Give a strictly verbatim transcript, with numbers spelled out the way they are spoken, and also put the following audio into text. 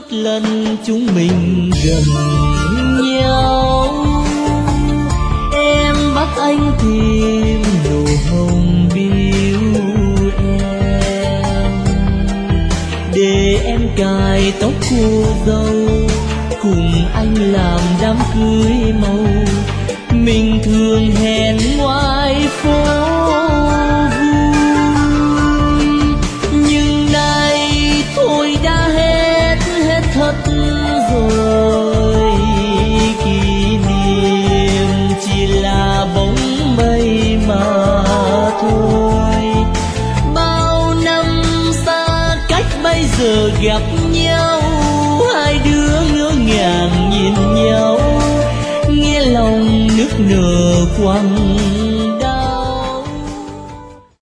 lần chúng mình gần nhau. Em bắt anh tìm nụ hồng biếu em, để em cài tóc cô dâu, cùng anh làm đám cưới màu. Mình thường hẹn ngoài phố vui, nhưng nay thôi đã hết hết thật rồi. Kỷ niệm chỉ là bóng mây mà thôi. Bao năm xa cách bây giờ gặp nhau, hai đứa ngỡ ngàng nhìn nhau, nghe lòng nức nở quăng